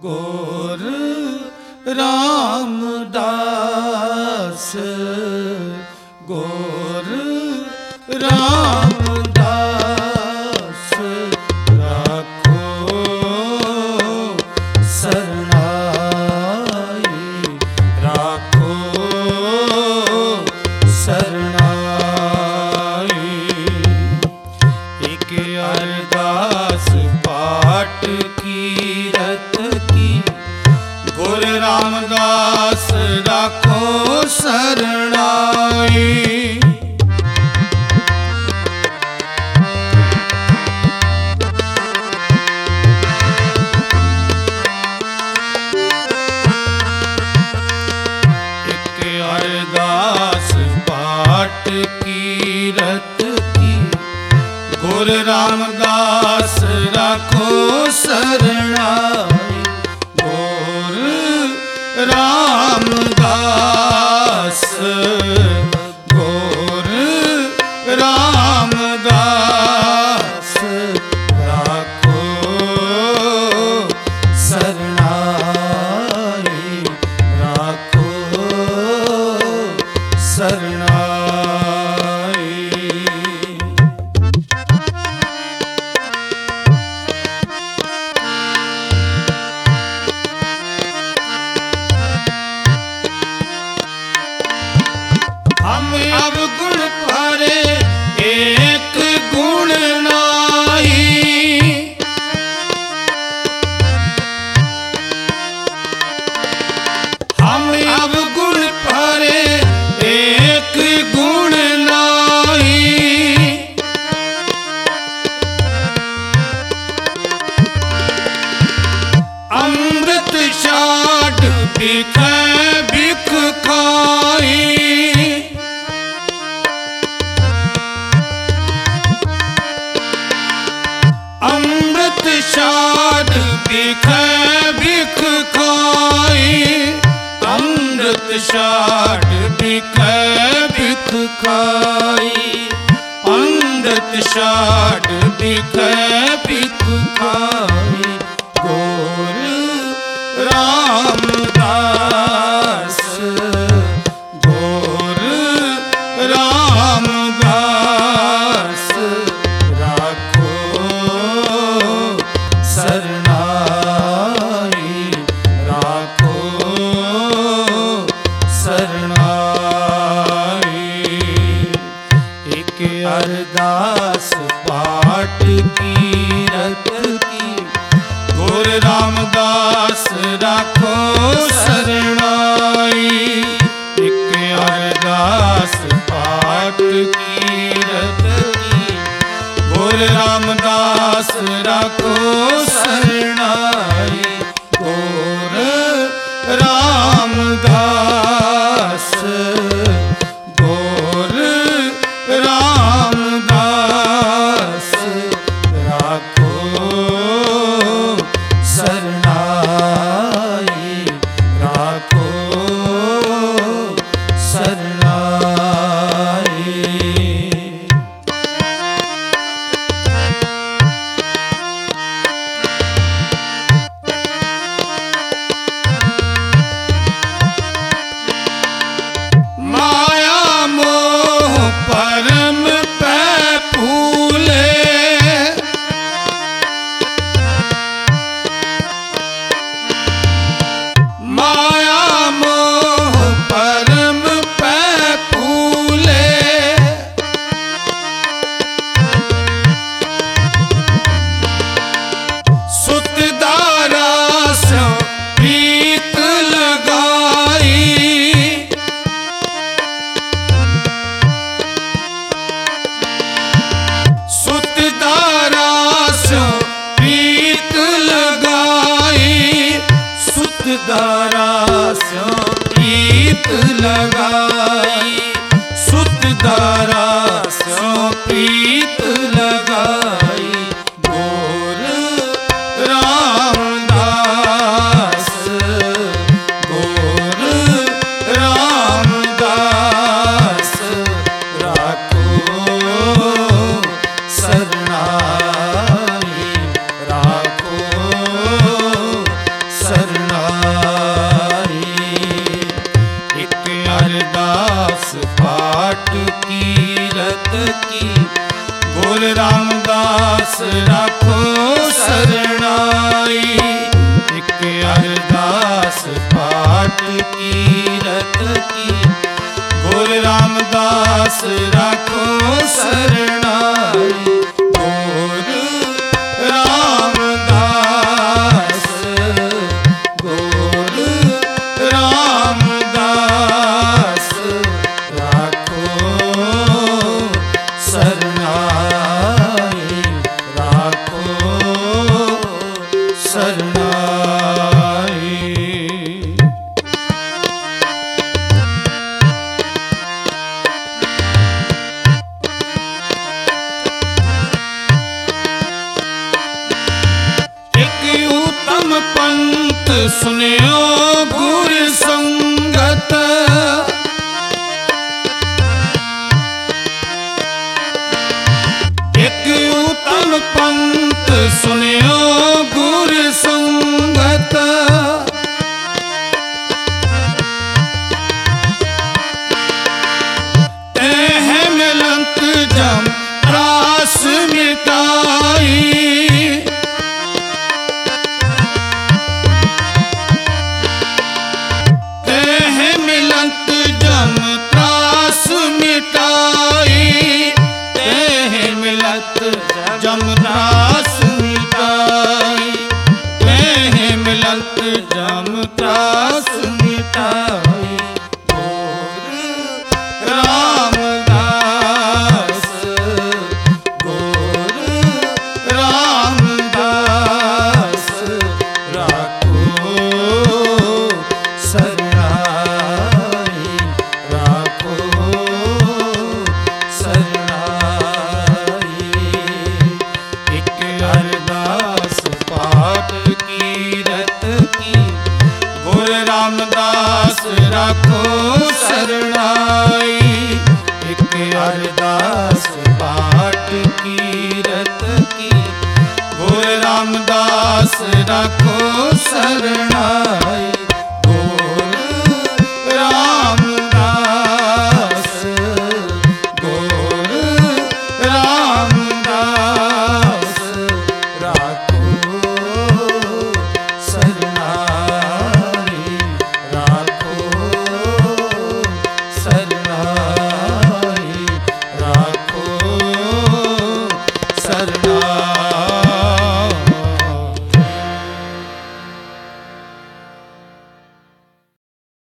गोर रामदास गोर रामदास राखो सरनाई राखो सरनाई। एक अरदास पाठ कीरत की गुर रामदास राखो सरनाई। एक अरदास पाठ कीरत की गुर रामदास राखो सरनाई। गोर रामदास गोर रामदास राखो सरनाई राखो सरनाई। हम अब गुण भरे एक गुण नाई। हम अब गुण भरे एक गुण नाई। अमृत छाड़ बिख बिख खाई। अमृत छाड़ बिख बिख खाई। अमृत छाड़ बिख बिख खाई। अमृत छाड़ बिख बिख खाई। गोर रामदास गोर रामदास राखो सरनाई राखो सरनाई। एक अरदास पाठ कीरत की गुर रामदास राखो सरनाई। एक अरदास पाठ कीरत की गुर रामदास राखो सरनाई। गोर रामदास गोर रामदास राखो सरनाई राखो सरनाई। कीरत की। गुरु रामदास राखो शरणाई। गुरु रामदास, गुरु रामदास राखो शरणाई। राखो शरणाई। पंत सुनियो गुर संगत। एक उत्तम पंत सुनियो गुर संगत। तेह मिलंत जम त्रास मिटाई। जम त्रास मिटाई। तेह मिलत जम त्रास मिटाई। गुरु रामदास, गुरु रामदास राखो शरणाई। राखो शरणाई। अरदास पाठ कीरत की। गुरु रामदास राखो शरणाई। एक अरदास पाठ कीरत की। गुरु रामदास राखो शरणाई।